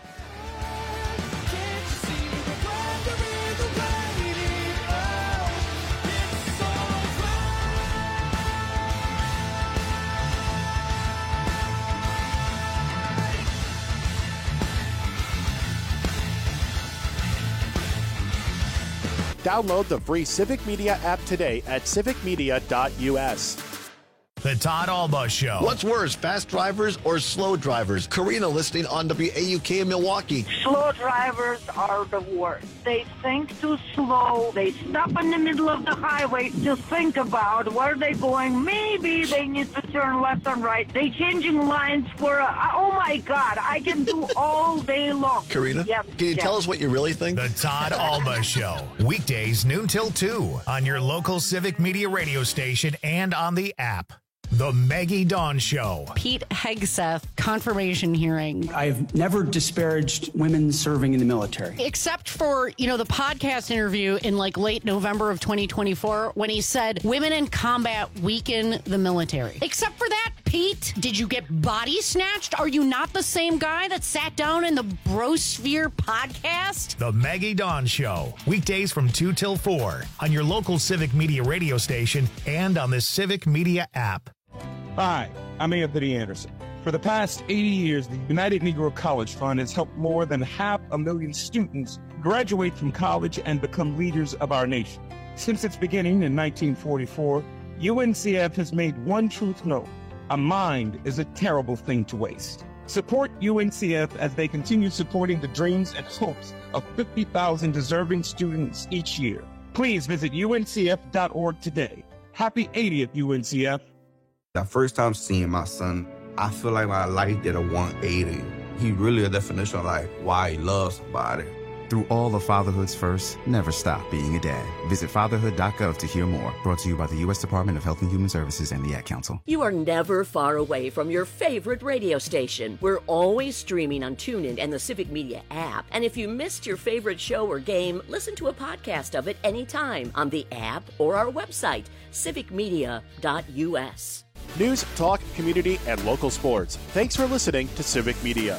Download the free Civic Media app today at civic media dot u s.
The Todd Alba Show.
What's worse, fast drivers or slow drivers? Karina listening on W A U K in Milwaukee.
Slow drivers are the worst. They think too slow. They stop in the middle of the highway to think about where they're going. Maybe they need to turn left and right. They changing lines for, a, oh my God, I can do all day long.
Karina,
yep,
can you
yep.
tell us what you really think?
The Todd Alba Show. Weekdays noon till two on your local Civic Media radio station and on the app. The Maggie Dawn Show.
Pete Hegseth confirmation hearing.
I've never disparaged women serving in the military.
Except for, you know, the podcast interview in like late November of twenty twenty-four when he said women in combat weaken the military. Except for that, Pete, did you get body snatched? Are you not the same guy that sat down in the Brosphere podcast?
The Maggie Dawn Show. Weekdays from two till four on your local Civic Media radio station and on the Civic Media app.
Hi, I'm Anthony Anderson. For the past eighty years, the United Negro College Fund has helped more than half a million students graduate from college and become leaders of our nation. Since its beginning in nineteen forty-four, U N C F has made one truth known: a mind is a terrible thing to waste. Support U N C F as they continue supporting the dreams and hopes of fifty thousand deserving students each year. Please visit U N C F dot org today. Happy eightieth, U N C F.
The first time seeing my son, I feel like my life did a one eighty. He really a definition of like why he loves somebody.
Through all of fatherhood's first, never stop being a dad. Visit fatherhood dot gov to hear more. Brought to you by the U S Department of Health and Human Services and the Ad Council.
You are never far away from your favorite radio station. We're always streaming on TuneIn and the Civic Media app. And if you missed your favorite show or game, listen to a podcast of it anytime on the app or our website, civic media dot u s.
News, talk, community, and local sports. Thanks for listening to Civic Media.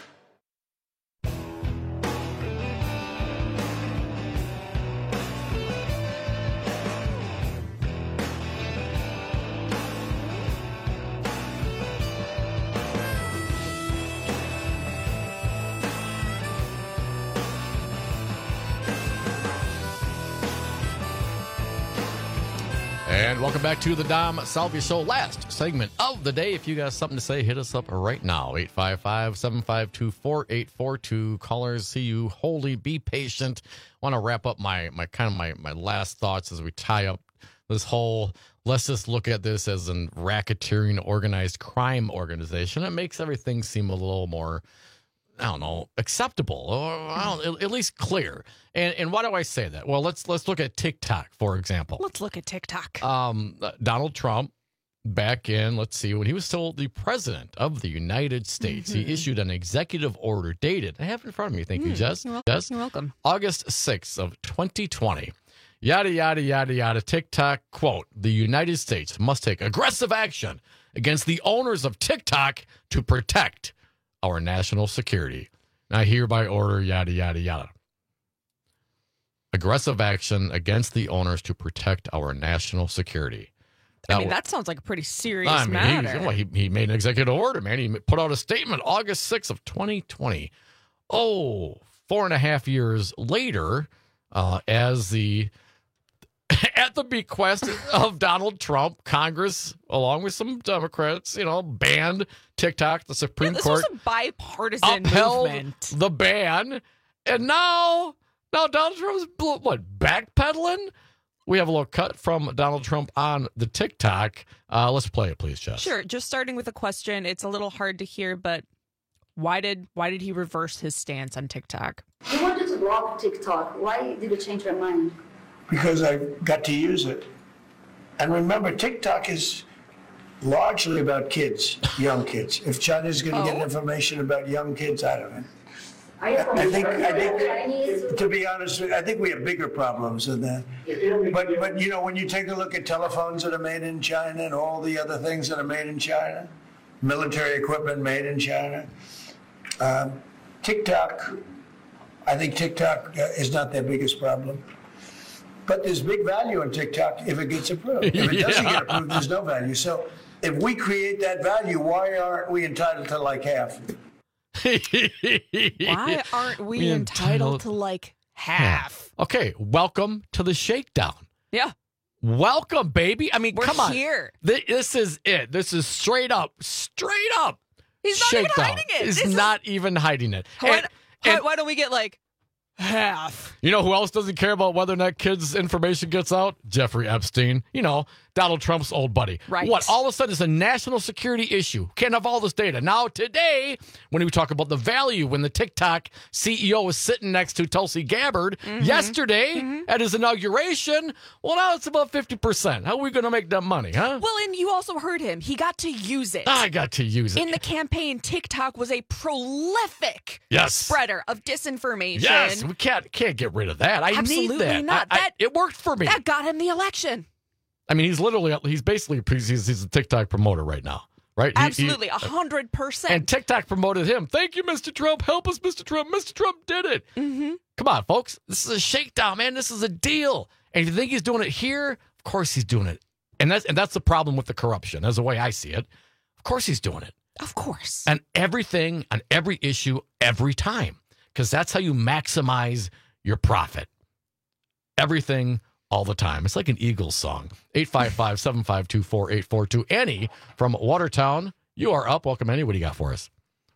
And welcome back to the Dom Salvia Show, last segment of the day. If you got something to say, hit us up right now. eight five five, seven five two, four eight four two. Callers, see you wholly. Be patient. Want to wrap up my my kind of my, my last thoughts as we tie up this whole, let's just look at this as an racketeering organized crime organization. It makes everything seem a little more, I don't know, acceptable, or I don't, at least clear. And and why do I say that? Well, let's let's look at TikTok, for example.
Let's look at TikTok.
Um, Donald Trump, back in, let's see, when he was still the president of the United States, mm-hmm. he issued an executive order dated, I have it in front of me, thank mm, you, Jess.
You're welcome.
Jess?
You're welcome.
August sixth of twenty twenty. Yada, yada, yada, yada. TikTok, quote, the United States must take aggressive action against the owners of TikTok to protect our national security. I hereby order yada, yada, yada. Aggressive action against the owners to protect our national security.
I mean, that sounds like a pretty serious
I mean,
matter.
He, well, he, he made an executive order, man. He put out a statement August sixth of twenty twenty. Oh, four and a half years later, uh, as the at the bequest of Donald Trump, Congress, along with some Democrats, you know, banned TikTok. The Supreme
yeah, this
Court
was a bipartisan
upheld
movement.
the ban, and now, now Donald Trump's what backpedaling. We have a little cut from Donald Trump on the TikTok. Uh, let's play it, please, Jess.
Sure. Just starting with a question. It's a little hard to hear, but why did why did he reverse his stance on TikTok?
You wanted to block TikTok. Why did you change your mind?
Because I got to use it. And remember, TikTok is largely about kids, young kids. If China's going to
Oh.
get information about young kids, I don't know.
Are you
I think, I
Chinese?
think, to be honest, I think we have bigger problems than that. But, but you know, when you take a look at telephones that are made in China and all the other things that are made in China, military equipment made in China, um, TikTok, I think TikTok uh, is not their biggest problem. But there's big value in TikTok if it gets approved. If it doesn't
Yeah.
get approved, there's no value. So if we create that value, why aren't we entitled to like half?
Why aren't we,
We
entitled,
entitled-
to like half?
Okay, welcome to the shakedown.
Yeah.
Welcome, baby. I mean,
We're
come on.
here.
Th- This is it. This is straight up, straight up.
He's not even
shakedown.
hiding it.
He's
This is-
not even hiding it.
Why,
And-
why-
and-
why don't we get like half?
You know who else doesn't care about whether or not kids' information gets out? Jeffrey Epstein. You know, Donald Trump's old buddy.
Right.
What? All of a sudden, it's a national security issue. Can't have all this data. Now, today, when we talk about the value, when the TikTok C E O was sitting next to Tulsi Gabbard
Mm-hmm.
yesterday at his inauguration, well, now it's about fifty percent. How are we going to make that money, huh?
Well, and you also heard him. He got to use it.
I got to use it.
In the campaign, TikTok was a prolific
Yes.
spreader of disinformation.
Yes, we can't can't get rid of that. I
Absolutely
need that.
not.
I- I-
That-
it worked for me.
That got him the election.
I mean, he's literally, he's basically, he's, he's a TikTok promoter right now, right? He- he-
Absolutely, a hundred percent.
And TikTok promoted him. Thank you, Mister Trump. Help us, Mister Trump. Mister Trump did it.
Mm-hmm.
Come on, folks. This is a shakedown, man. This is a deal. And if you think he's doing it here, of course he's doing it. And that's and that's the problem with the corruption, as the way I see it. Of course he's doing it.
Of course.
And everything on every issue, every time. Because that's how you maximize your profit. Everything all the time. It's like an Eagles song. eight five five, seven five two, four eight four two. Annie from Watertown, you are up. Welcome, Annie. What do you got for us?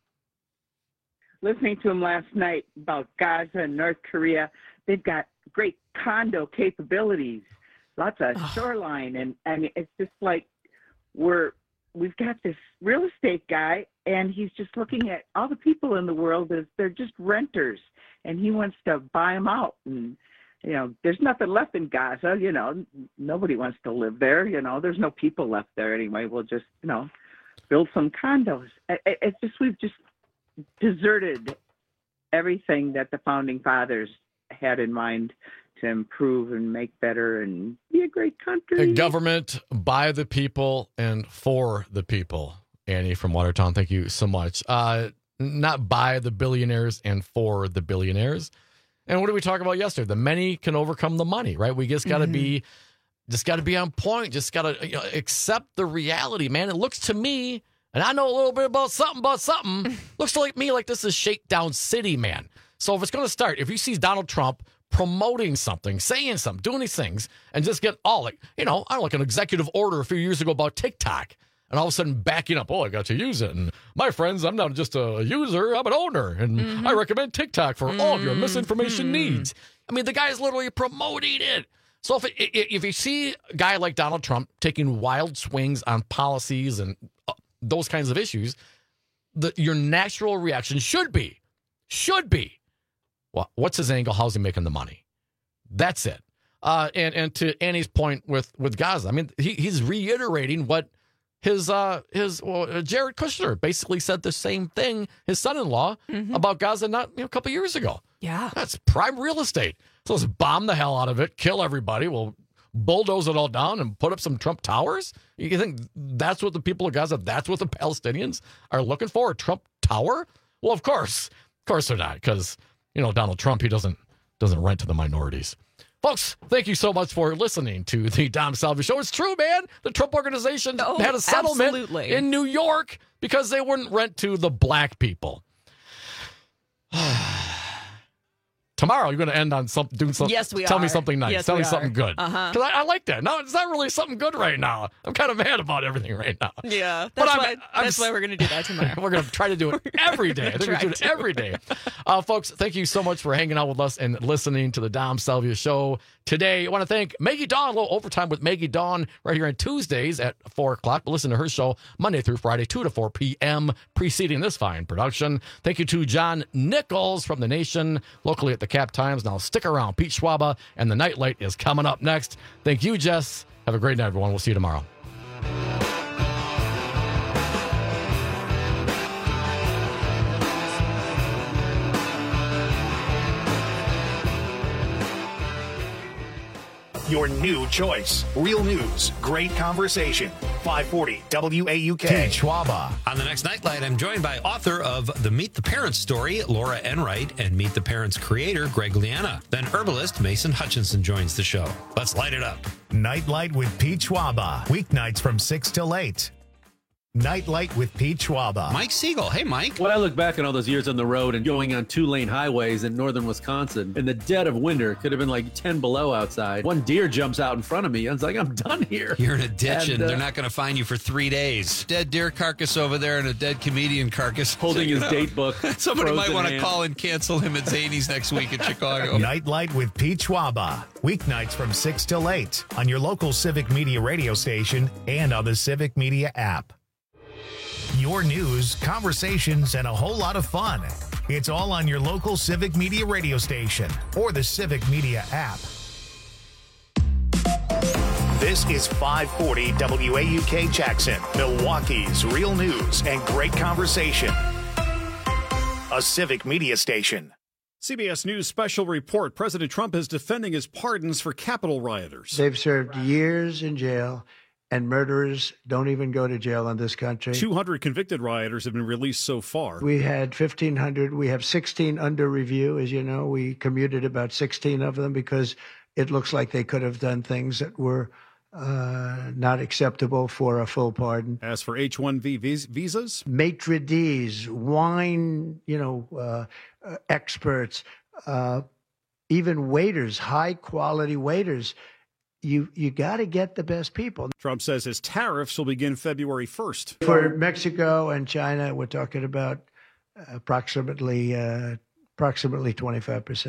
Listening to him last night about Gaza and North Korea, they've got great condo capabilities, lots of shoreline, and and it's just like we're we've got this real estate guy, and he's just looking at all the people in the world as they're just renters, and he wants to buy them out. And you know, there's nothing left in Gaza. You know, nobody wants to live there. You know, there's no people left there anyway. We'll just you know build some condos. It- it- It's just we've just deserted everything that the founding fathers had in mind to improve and make better and be a great country.
A government by the people and for the people. Annie from Watertown, thank you so much. Uh, not by the billionaires and for the billionaires. And what did we talk about yesterday? The many can overcome the money, right? We just got to
Mm-hmm.
be, just got to be on point. Just got to you know, accept the reality, man. It looks to me, and I know a little bit about something about something. Looks like me like this is Shakedown City, man. So if it's going to start, if you see Donald Trump promoting something, saying something, doing these things, and just get all like, you know, I don't know, like an executive order a few years ago about TikTok, and all of a sudden backing up, oh, I got to use it. And my friends, I'm not just a user, I'm an owner. And
Mm-hmm.
I recommend TikTok for all of your misinformation needs. I mean, the guy is literally promoting it. So if, it, if you see a guy like Donald Trump taking wild swings on policies and uh, those kinds of issues, the, your natural reaction should be, should be, well, what's his angle? How's he making the money? That's it. Uh, and and to Annie's point with, with Gaza, I mean, he, he's reiterating what his uh his well, Jared Kushner basically said the same thing, his son-in-law,
Mhm.
about Gaza not you know, a couple years ago.
Yeah.
That's prime real estate. So let's bomb the hell out of it, kill everybody. We'll bulldoze it all down and put up some Trump towers. You think that's what the people of Gaza, that's what the Palestinians are looking for? A Trump tower? Well, of course. Of course they're not, because, you know, Donald Trump, he doesn't doesn't rent to the minorities. Folks, thank you so much for listening to the Dom Salvi Show. It's true, man. The Trump Organization
oh,
had a settlement
absolutely.
in New York because they wouldn't rent to the black people. Tomorrow, you're going to end on something, doing something.
Yes, we
Tell
are.
me something nice.
Yes,
Tell
we
me something
are.
good.
Uh-huh.
Because I, I like that. No, it's not really something good right now. I'm kind of mad about everything right now.
Yeah,
But
that's
I'm-
why.
I'm
That's
s-
why we're going to do that tomorrow.
We're going to try to do it every day. I think we
Try
do it
to.
every day. Uh, folks, thank you so much for hanging out with us and listening to the Dom Salvia Show today. I want to thank Maggie Dawn, a little overtime with Maggie Dawn right here on Tuesdays at four o'clock. But listen to her show Monday through Friday, two to four p.m., preceding this fine production. Thank you to John Nichols from The Nation, locally at the Cap Times. Now stick around. Pete Schwaba and the Nightlight is coming up next. Thank you, Jess. Have a great night, everyone. We'll see you tomorrow.
Your new choice. Real news, great conversation. five forty W A U K. Pete Schwaba.
On the next Nightlight, I'm joined by author of the Meet the Parents story, Laura Enright, and Meet the Parents creator, Greg Liana. Then herbalist Mason Hutchinson joins the show. Let's light it up.
Nightlight with Pete Schwaba. Weeknights from six till eight. Nightlight with Pete Schwaba.
Mike Siegel. Hey, Mike.
When I look back on all those years on the road and going on two-lane highways in northern Wisconsin, in the dead of winter, could have been like ten below outside. One deer jumps out in front of me. I was like, I'm done here.
You're in a ditch, and,
And, uh,
they're not going to find you for three days. Dead deer carcass over there and a dead comedian carcass.
Holding his date book.
Somebody might
frozen
want to
hand.
call and cancel him at Zany's next week in Chicago.
Nightlight with Pete Schwaba. Weeknights from six till eight on your local Civic Media radio station and on the Civic Media app. Your news, conversations, and a whole lot of fun. It's all on your local Civic Media radio station or the Civic Media app. This is five forty W A U K Jackson, Milwaukee's real news and great conversation. A Civic Media station.
C B S News special report. President Trump is defending his pardons for Capitol rioters.
They've served years in jail, and murderers don't even go to jail in this country.
two hundred convicted rioters have been released so far.
We had fifteen hundred. We have sixteen under review. As you know, we commuted about sixteen of them because it looks like they could have done things that were uh, not acceptable for a full pardon.
As for H one B vis- visas,
maitre d's, wine, you know, uh, uh, experts, uh, even waiters, high quality waiters. You you got to get the best people.
Trump says his tariffs will begin February first.
For Mexico and China, we're talking about approximately uh, approximately twenty-five percent.